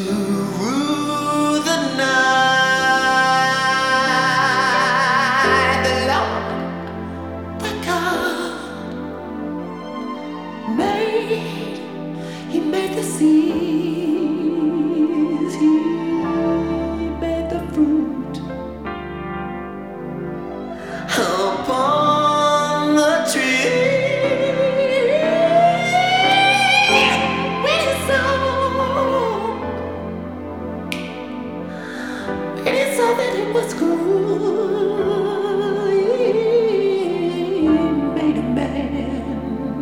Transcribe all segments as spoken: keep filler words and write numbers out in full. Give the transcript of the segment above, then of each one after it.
rule the night. The Lord, the God, made, He made the seas, He made the fruit upon the tree. That it was good. He made a man.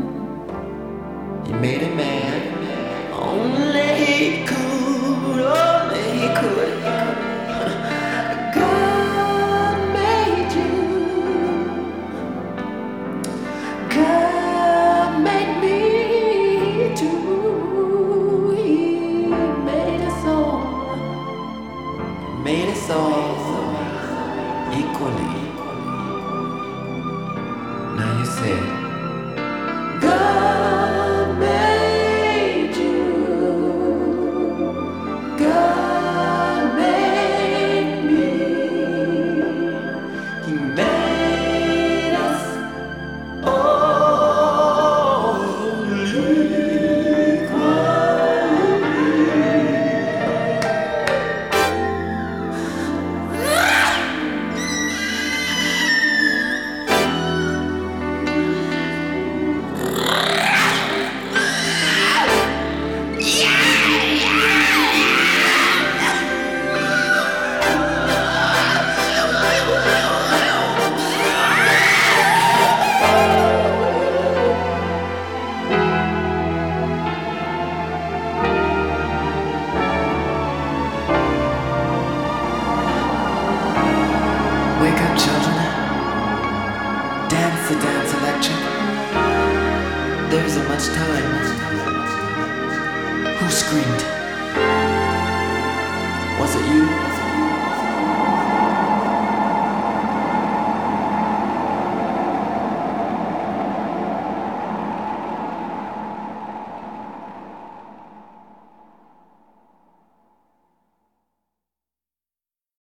He made a man. Only he could. Only he could. God made you. God made me too. He made us all. Made us all equally. Now you say, God made you. God made me. He made us all Wake up, children. Dance the dance electric. There isn't much time. Who screamed? Was it you?